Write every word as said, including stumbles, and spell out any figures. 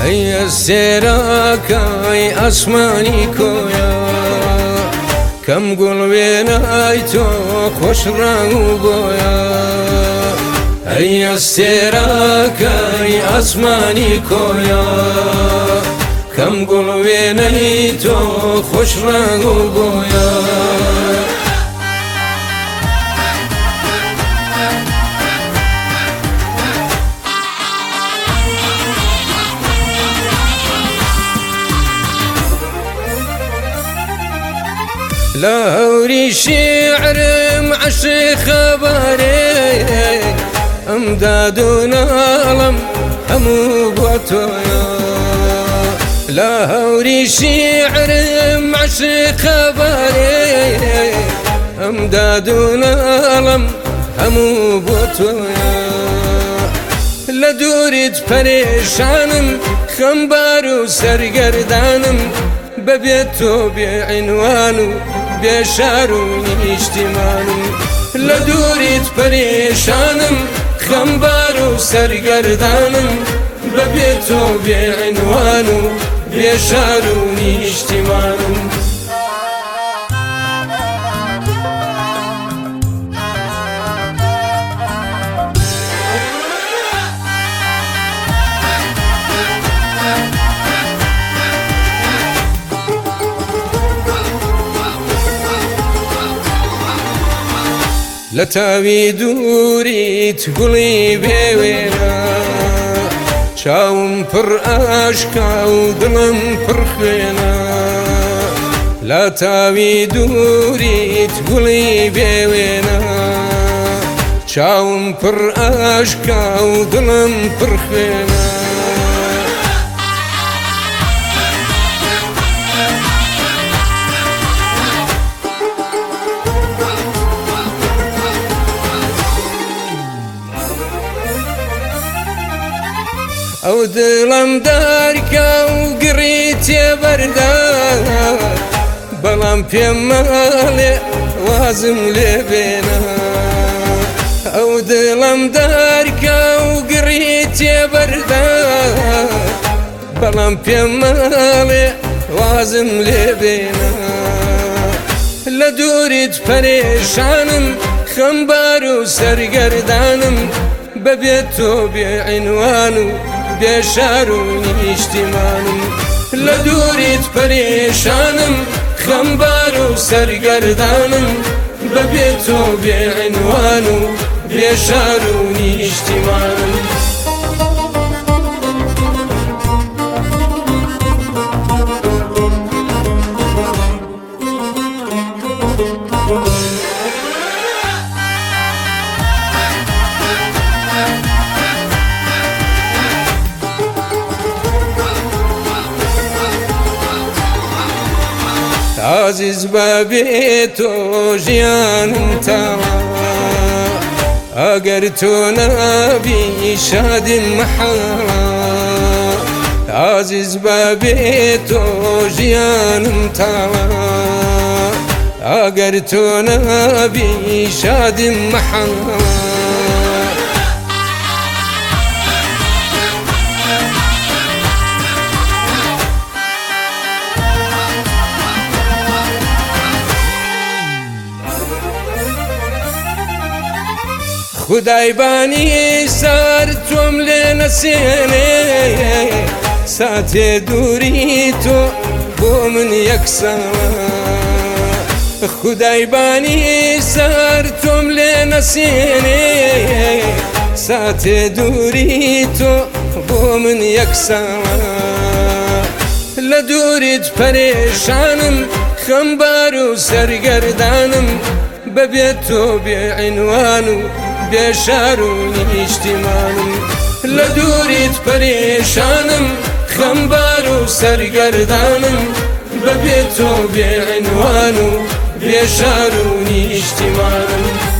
هەیە سێراکای ئاسمانی کۆیا کەم گوڵ وێنای تۆ خۆش ڕنگ و بۆیە هەیە سێراکای ئاسمانی کۆیا کەم گوڵ وێنەی تۆ خۆش ڕنگ و بۆیە لا هوري شعرم عشق خبري امداد ونالم همو بوتويا لا هوري شعرم عشق خبري امداد ونالم همو بوتويا لدوريت پريشانم خمبارو سرگردانم ببيتو بعنوانو بشارو اجتماعو لدوريت پريشانم خمبارو سرگردانم ببيتو بعنوانو بشارو اجتماعو لتاوی دوریت گوڵی بێوێنە چاوم پڕ ئاشکا و دڵم پڕ خوێنە لەتاوی دوریت گوڵی بێوێنە چاوم پڕ ئاشکا و دڵم پڕ خوێنە ئەو دڵم دارکە و گڕیتێ بەردا بەڵام پێم مەڵێ وازم لێ بێنە ئەو دڵم دارکە و گڕیتێ بەردا بەڵام پێم مەڵێ وازم لێ بێنە لە دووریت پەرێشانم خەمبار و سەرگەردانم بەبێت تۆ بێعنوان و بێشار و نیشتیمانم لە دووریت پەرێشانم خەمبار و سەرگەردانم بەبێت تۆ بێعنوان و بێشار و نیشتیمانم عزیز بابی تو ژیانم تاوا ئەگەر تۆ نابی شادیم مەحاڵە عزیز بابی تو ژیانم تاوا ئەگەر تۆ نابی شادیم مەحاڵە خدای بانی سر تۆم لێ نەسێنێ ساتێ دووری تۆ بۆ من یەکسانە خدای بانی سر تۆم لێ نەسێنێ ساتێ دووری تۆ بۆ من یەکسانە لە دووریت پەرێشانم خەمبار و سەرگەردانم بەبێت تۆ بێعنوان و بێشار و نیشتیمانم لە دووریت پەرێشانم خەمبار و سەرگەردانم بەبێت تۆ بێعنوان و بێشار و نیشتیمانم